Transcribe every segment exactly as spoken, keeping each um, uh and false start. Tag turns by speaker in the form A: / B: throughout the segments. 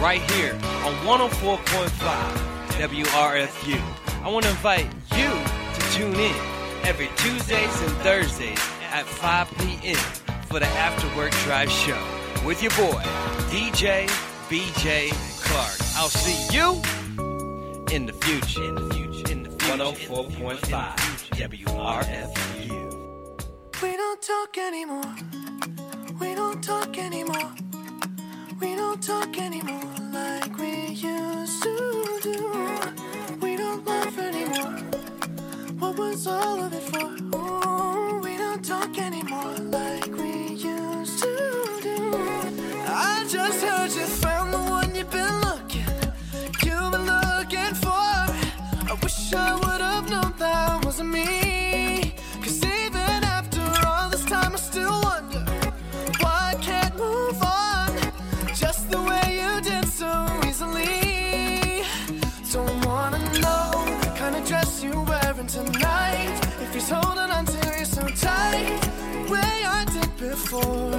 A: right here on one oh four point five W R F U. I want to invite you to tune in every Tuesdays and Thursdays at five p.m. for the After Work Drive Show with your boy, D J B J Clark. I'll see you in the future. In the future. In the future. one oh four point five W R F U.
B: We don't talk anymore. We don't talk anymore. We don't talk anymore like we used to do. We don't laugh anymore. What was all of it for? Ooh, we don't talk anymore like we used to do. I just heard you found the one you've been looking, you've been looking for. I wish I would have known that wasn't me. Cause even after all this time I still wonder why I can't move on just the way you did so easily. Don't wanna know the kind of dress you're wearing tonight, if he's holding on to you so tight, the way I did before.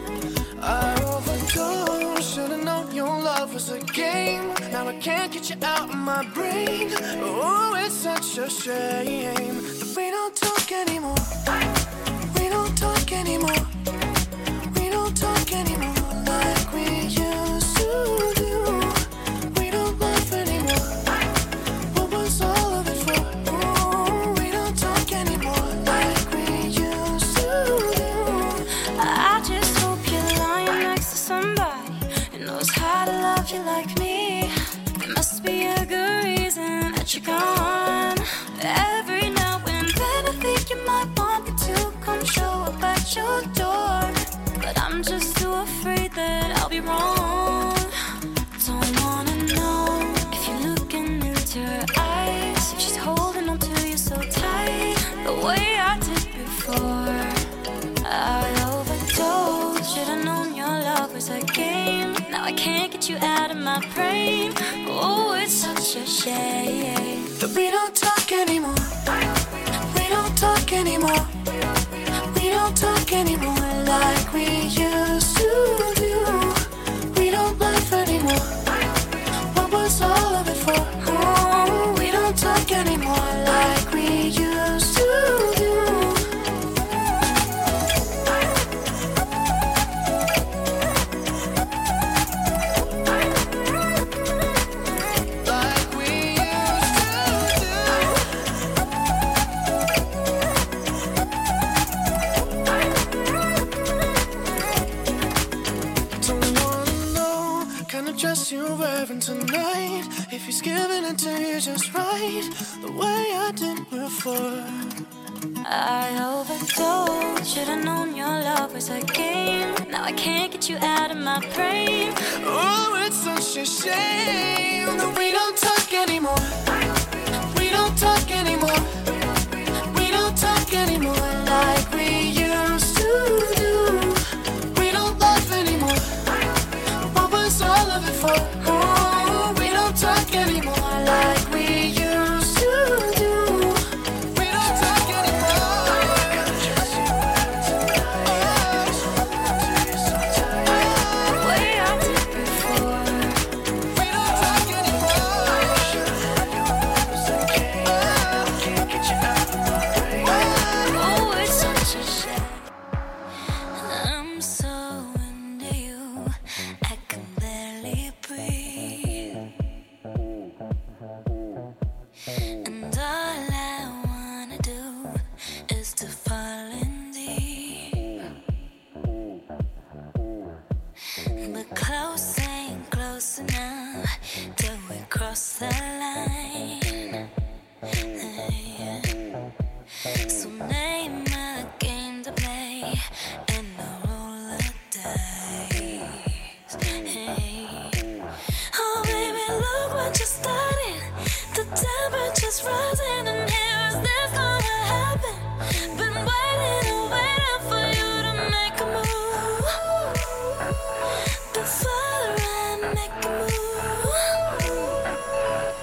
B: I overdosed, should've known your love was a game. Now I can't get you out of my brain. Oh, it's such a shame that we don't talk anymore. We don't talk anymore. We don't talk anymore like we used to do. We don't laugh anymore. What was all of it for? Ooh, we don't talk anymore like we used to do.
C: I just hope you're lying next to somebody who knows how to love you like me. There must be a good reason that you're gone. Every now and then I think you might want me to come show up at your door, but I'm just too afraid that I'll be wrong. Don't wanna know if you're looking into her eyes, if she's holding on to you so tight, the way I did before. I overdosed, should've known your love was a game. Now I can't get you out of my brain. Oh, it's such a shame
B: that we don't talk anymore. We don't talk anymore. We don't talk anymore like we used to do. We don't laugh anymore. What was all of it for? Oh, we don't talk anymore like we used to do. Dress you're wearing tonight, if he's giving it to you just right, the way I did before.
C: I overdosed, should've known your love was a game. Now I can't get you out of my brain.
B: Oh, it's such a shame that we don't talk anymore. We don't talk anymore. We don't talk anymore like we used to do. We don't laugh anymore. What was all of it for? Oh, we don't talk anymore like we used to do. We don't talk anymore.
C: The way I did before.
B: We don't talk anymore. Can't get you out of my brain.
C: Oh, it's such a shame. I'm so into you, I can barely breathe. And all I wanna do is to fall in deep. But close ain't close enough till we cross the line. So name a game to play and a roll of dice. Hey. Oh baby, look what you started. The temperature's rising and here is this gonna happen. Been waiting and waiting for you to make a move. Before I make a move.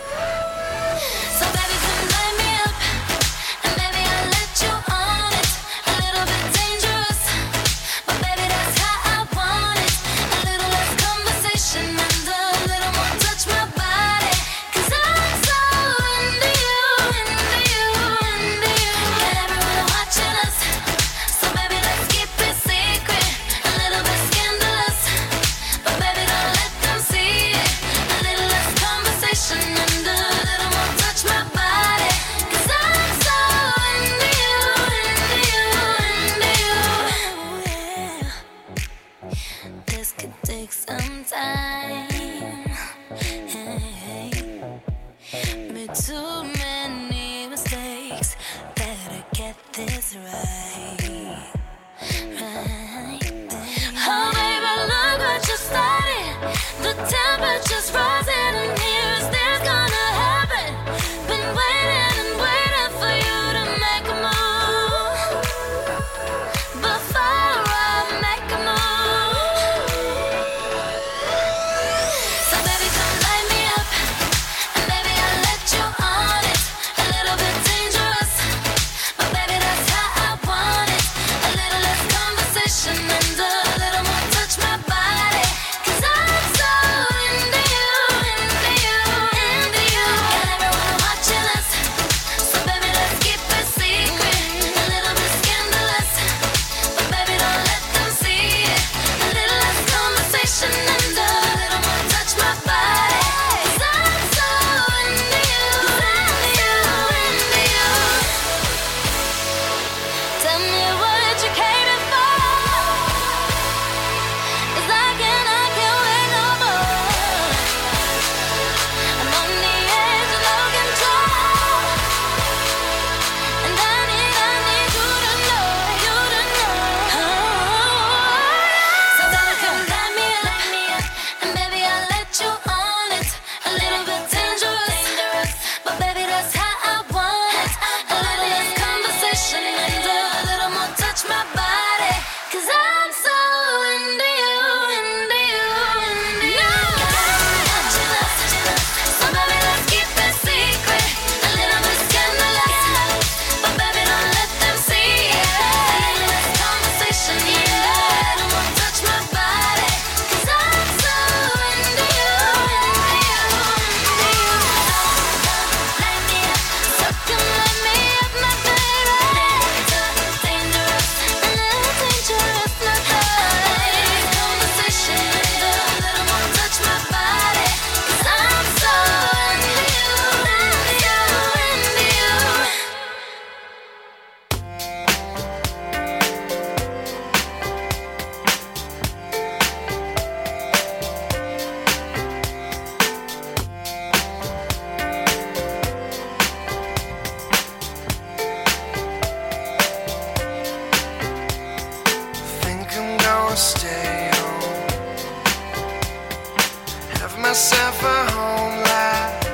B: myself a home life,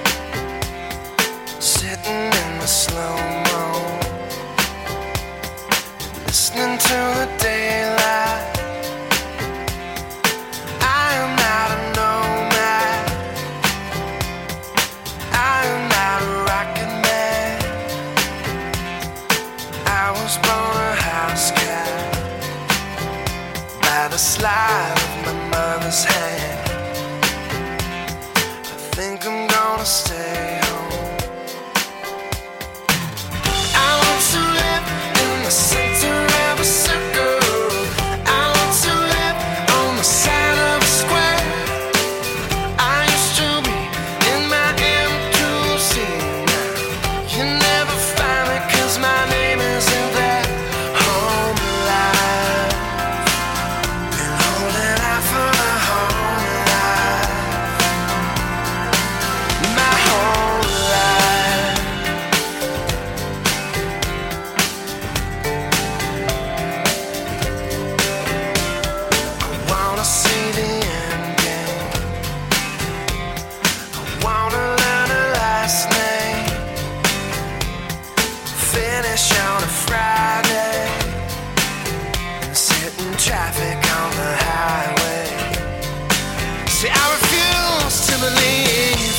B: sitting in the slow-mo, listening to the daylight. I am not a nomad, I am not a rocket man. I was born a house cat by the slide of my mother's hand. I think I'm gonna stay home. I want to live in the center of a circle. I want to live on the side of a square. I used to be in my M two C. Now you never find me 'cause my name isn't that home life. Been holding out for the home life my whole life. I wanna see the end game. I wanna learn her last name. Finish on a Friday and sit in traffic on the highway. See, I refuse to believe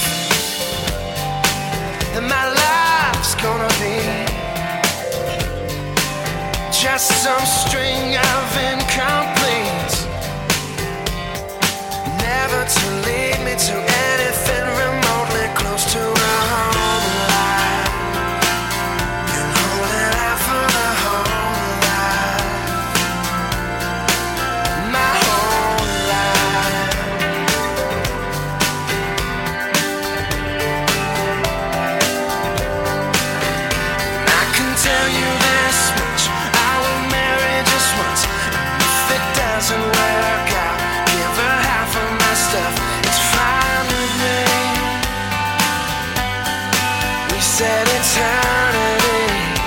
B: that my life's gonna be just some string of incompletes, never to lead me to anything remotely close to a home life. Been holding out for the home life my whole life. I can tell you this much, I will marry just once. And if it doesn't work out, give her half of my stuff. It's fine with me. We said eternity.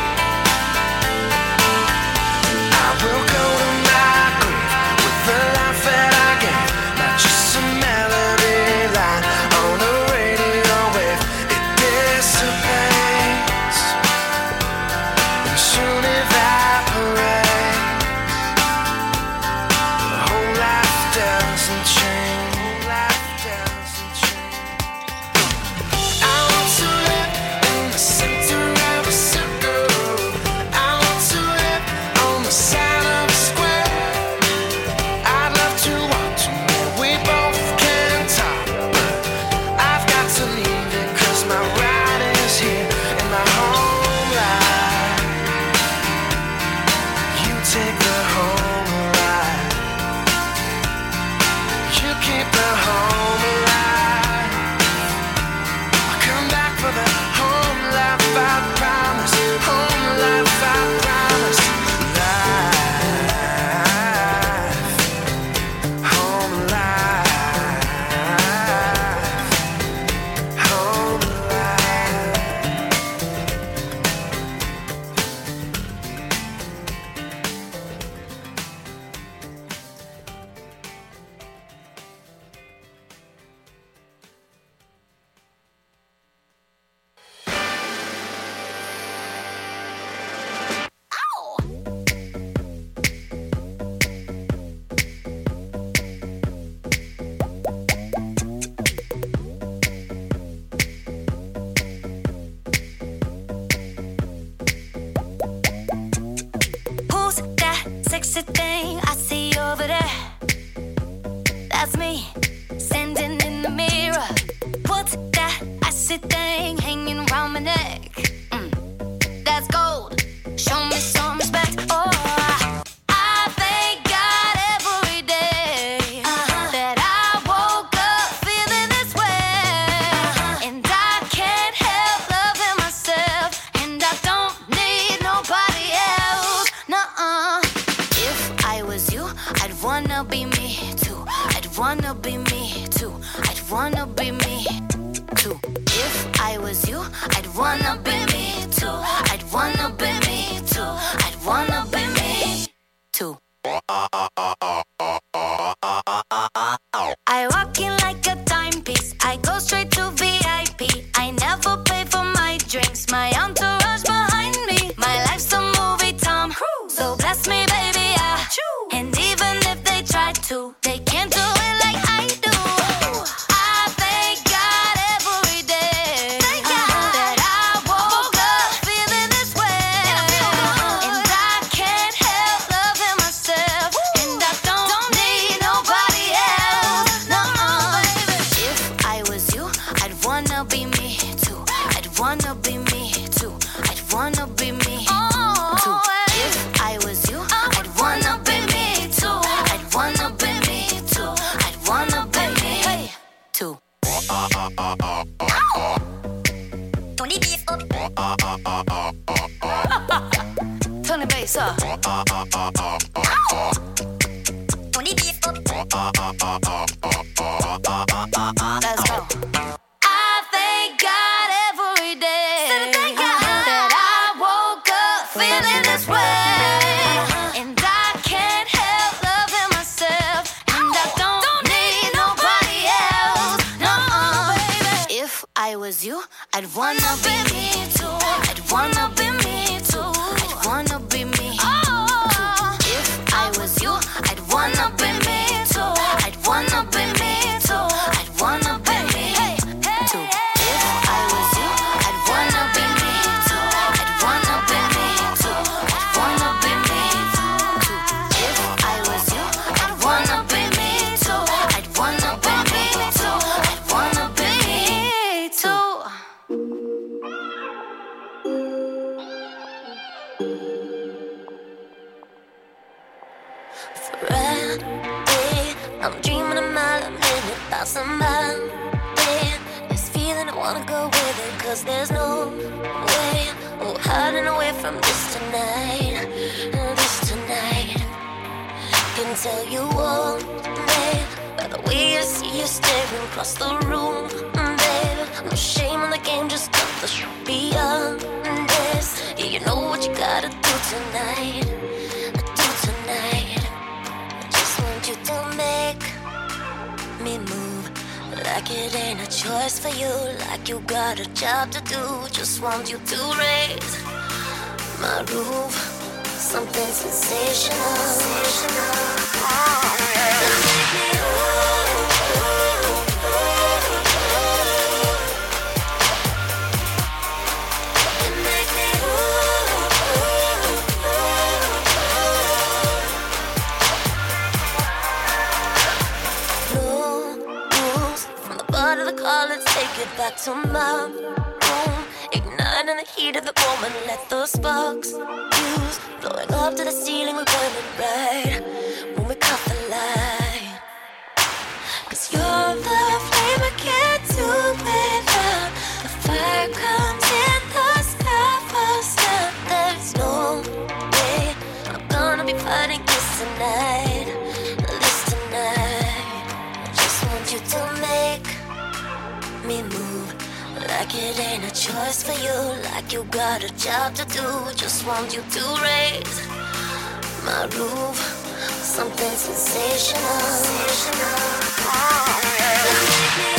B: I will go to my grave with the life that I gave, not just a melody line on a radio wave. It dissipates and soon evaporates. The whole life doesn't change. Whole life doesn't change. I want to live in the center of a circle. I want to live on the side of a square. I'd love to walk to where we both can talk, but I've got to leave it 'cause my ride is here in my home life. You take the home alive. You keep the home alive. I'll come back for the home life, I promise. Home life, I promise. Life, home life, home life.
C: Who's that sexy thing I see over there? That's me, standing in the mirror. What's that icy thing hanging around my neck? Mm, that's gold. Show me some respect. Oh, I thank God every day that I woke up feeling this way. And I can't help loving myself, and I don't need nobody else. Nuh-uh. If I was you, I'd wanna be me too. I'd wanna be me too. I'd wanna be me too. If I was you, I'd wanna be me too. I'd wanna be me too. I'd wanna be me too. I walk in like a diamond. two. Turn the bass up. Turn the bass up. Turn the bass up. Let's go. I thank God every day that I woke up feeling this way, and I can't help loving myself, and I don't need nobody else. No, baby. If I was you, I'd wanna be me too. I'd wanna be me too. I'd wanna be me. Oh, if I was you, I'd wanna be me too. I'd wanna be me too. I'd wanna be me too. If I was you, I'd wanna be me too. I'd wanna be me too. I'd wanna be me too. If I was you, I'd wanna be me too. I'd wanna be me too. I'd wanna be me too. Friday, I'm dreaming a mile a minute about somebody. This feeling I wanna go with it, cause there's no way, oh, hiding away from this tonight, this tonight. Can tell you all, babe, by the way I see you staring across the room, babe. No shame in the game, just cut the show beyond this. Yeah, you know what you gotta do tonight, do tonight. I just want you to make me move like it ain't a choice for you, like you got a job to do. Just want you to raise my roof, something sensational, sensational. Oh, yeah. Make me take it back to my room, igniting the heat of the moment. Let those sparks fuse, blowing up to the ceiling. We're burning bright when we cut the light. Cause you're the flame I can't do without. The fire comes in the sky first, and there's no way I'm gonna be fighting this tonight, this tonight. I just want you to make me move like it ain't a choice for you, like you got a job to do. Just want you to raise my roof, something sensational, sensational. Oh, yeah. Make me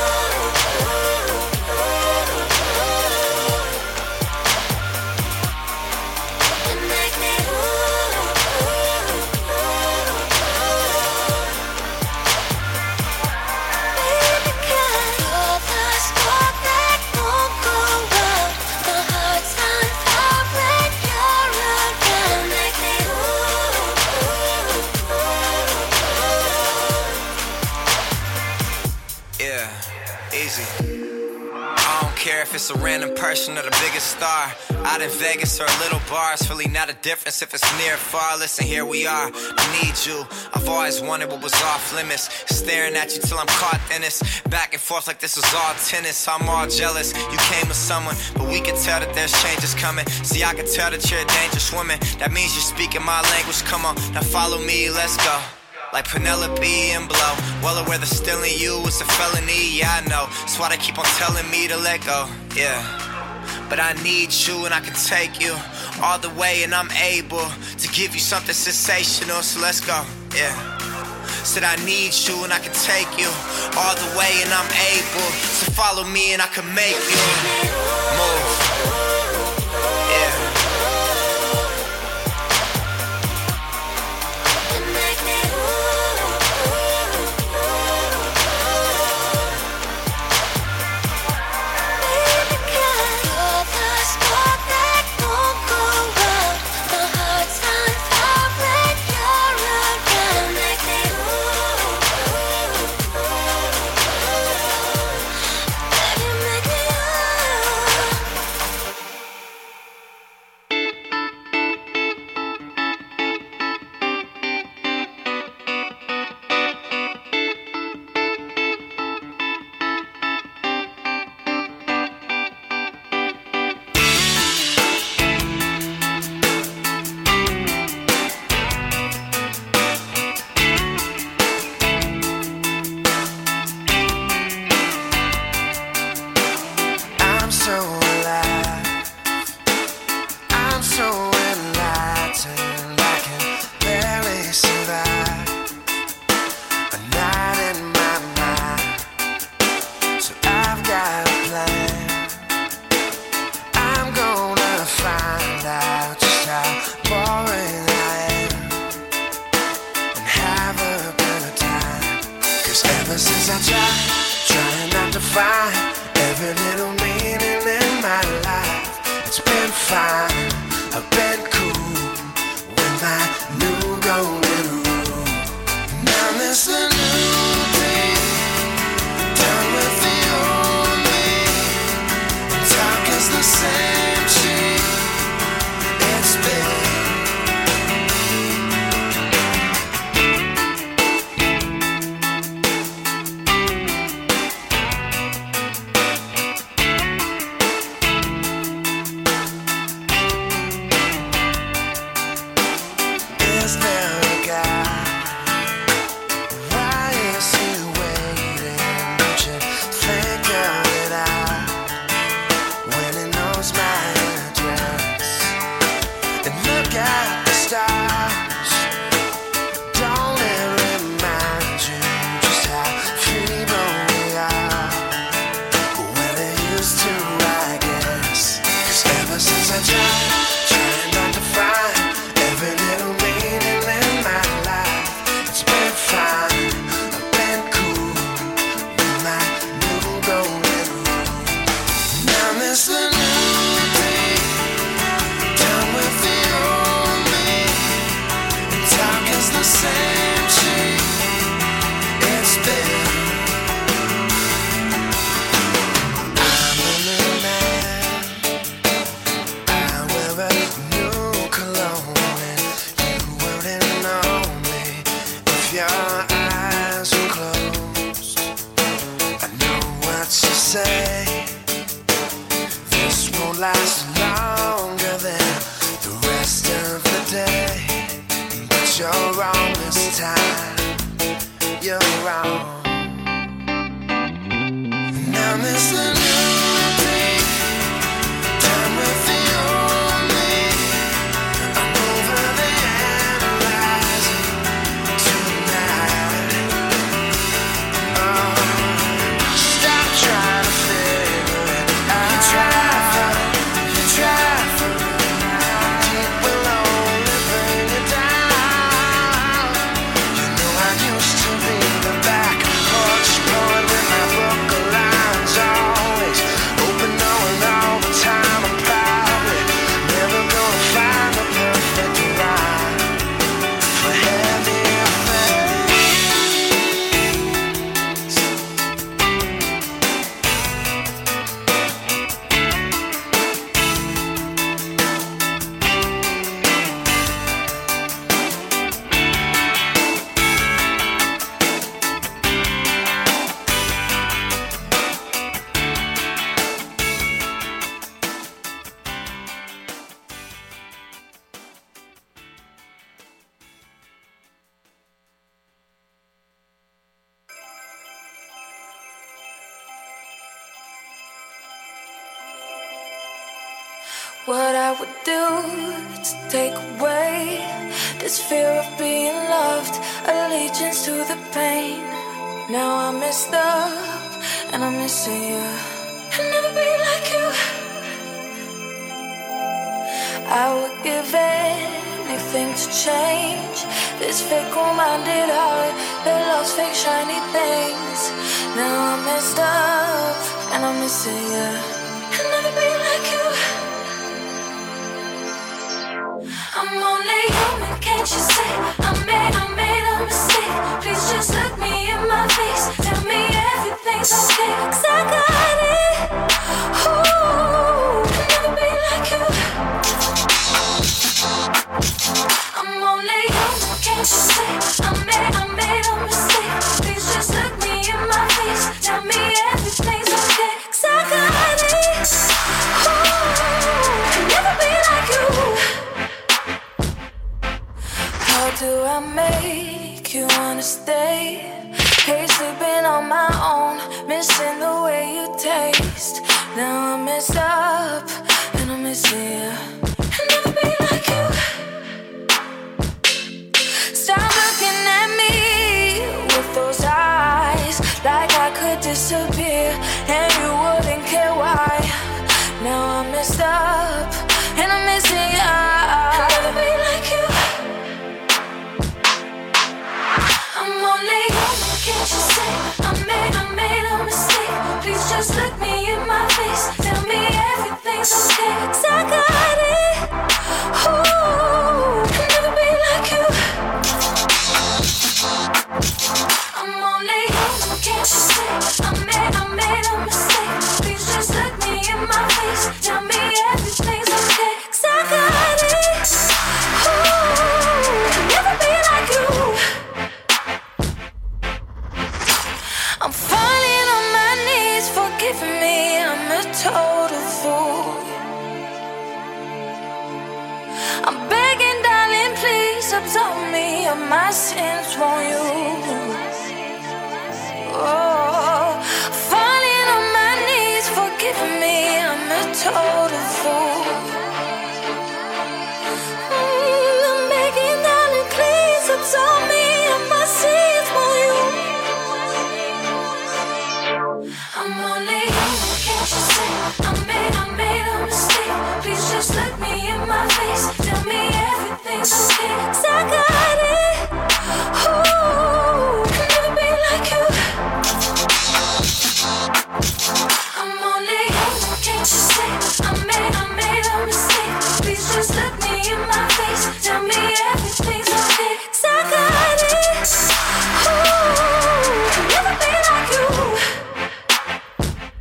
D: if it's a random person or the biggest star. Out in Vegas or a little bar, it's really not a difference if it's near or far. Listen, here we are, I need you. I've always wanted what was off limits, staring at you till I'm caught in this. Back and forth like this was all tennis. I'm all jealous, you came with someone, but we can tell that there's changes coming. See, I can tell that you're a dangerous woman. That means you're speaking my language, come on, now follow me, let's go. Like Penelope and Blow, well aware that stealing you is a felony, yeah I know. That's why they keep on telling me to let go, yeah. But I need you and I can take you all the way, and I'm able to give you something sensational, so let's go, yeah. Said I need you and I can take you all the way, and I'm able to follow me and I can make you move, yeah.
B: say this won't last longer than the rest of the day. But you're wrong this time, you're wrong. Now there's a new day, time with the old me. I'm over the analyzing tonight. Oh, stop trying to figure it out. You try for, you try for, deep will only bring you down. You know I used to be the back porch poet with my book of lines, always open, knowing all the time I'm probably never gonna find the perfect rhyme for heavy affairs.
C: What I would do to take away this fear of being loved, allegiance to the pain. Now I'm messed up and I'm missing you. I'll never be like you. I would give anything to change this fickle-minded heart that loves fake shiny things. Now I'm messed up and I'm missing you. I'll never be like you. I'm only human, can't you see? I made, I made a mistake. Please just look me in my face. Tell me everything's okay, 'cause I got it. Ooh, I'll never be like you. I'm only human, can't you see? I made, I made a mistake. Please just look me in my face. Tell me everything's okay, 'cause I got it. Ooh, I'll never be like you. How do I make you wanna stay? Hate sleeping on my own, missing the way you taste. Now I'm messed up and I'm missing you. I'll never be like you. Stop looking at me with those eyes, like I could disappear and you wouldn't care why. Now I'm messed up and I'm missing you. I'll never be like you. I'm only human, can't you see? I made, I made a mistake. Please just look me in my face. Tell me everything's okay, 'cause I got it. Ooh, I'll never be like you. I'm only human, can't you see? I made, I made a mistake. Please just look me in my face. Tell me everything's okay, 'cause I got it. Ooh, I'll never be like you. I'm falling on my knees, forgive me, I'm a total fool. I'm begging, darling, please absolve me of my sins, won't you? Oh, falling on my knees, forgive me, I'm a total fool. Mm, I'm begging, darling, please absolve me of my sins, won't you? I'm only human, can't you see? I made, I made a mistake. Please just look me in my face. Tell me everything's okay, 'cause I got it. Ooh, I'll never be like you. I'm only human, can't you see? I made, I made a mistake. Please just look me in my face. Tell me everything's okay, 'cause I got it. Ooh, I'll never be like you.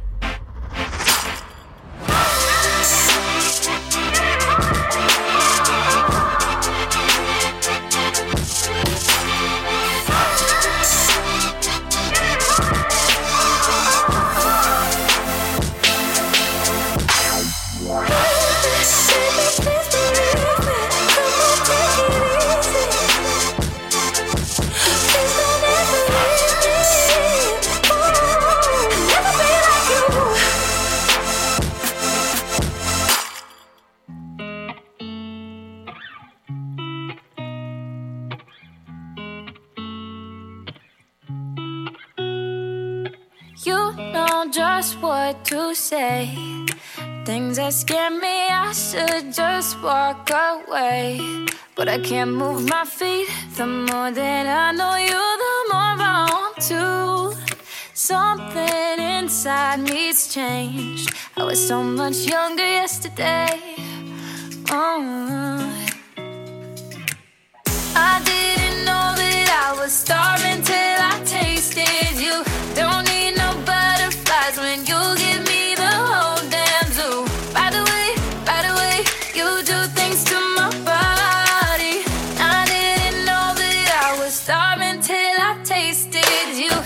C: know just what to say. Things that scare me, I should just walk away. But I can't move my feet. The more that I know you, the more I want to. Something inside me's changed. I was so much younger yesterday. Oh. I didn't know that I was starving till I tasted you. Don't need no butterflies when you give me the whole damn zoo. By the way, by the way, you do things to my body. I didn't know that I was starving till I tasted you.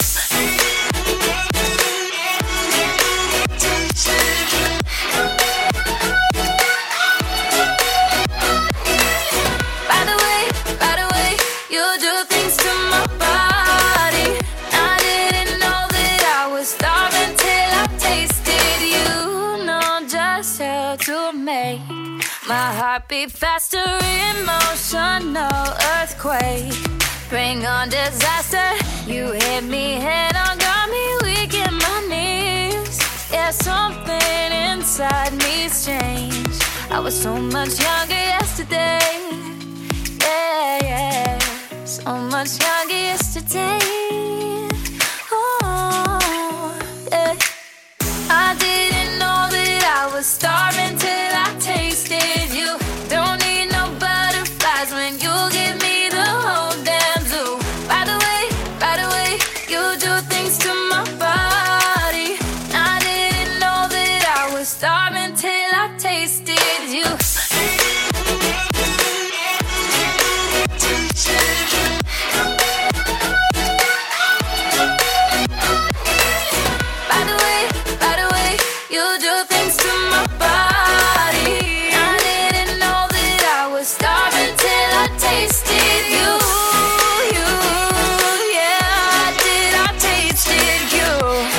C: By the way, by the way, you do things to my body. I didn't know that I was starving till I tasted you. Know just how to make my heart beat faster, emotional earthquake. Bring on disaster. You hit me head on, got me weak in my knees. Yeah, something inside me's changed. I was so much younger yesterday. Yeah, yeah, so much younger yesterday. Oh, yeah. I didn't know that I was starving till I tasted you. Don't need no butterflies when you give me the whole damn zoo. By the way, by the way, you do things to my body. I didn't know that I was starving till I tasted you. By the way, by the way, you do things to my body. I didn't know that I was starving till I tasted you. You, yeah, I did, I tasted you.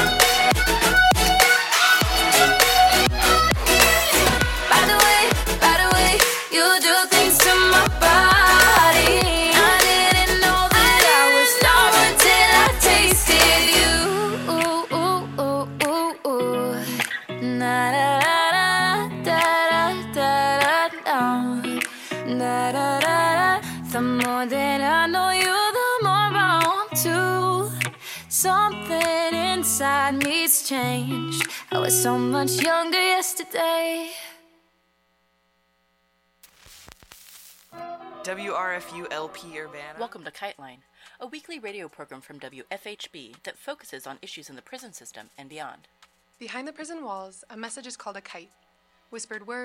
C: By the way, by the way, you do things to my body. I didn't know that I was starving till I tasted you. Ooh, ooh, ooh, ooh, ooh. Na da da da da da da da da da da. The more that I know you, the more I want to. Something inside me's changed. I was so much younger yesterday.
E: W R F U L P Urbana.
F: Welcome to Kite Line, a weekly radio program from W F H B that focuses on issues in the prison system and beyond.
G: Behind the prison walls, a message is called a kite. Whispered words.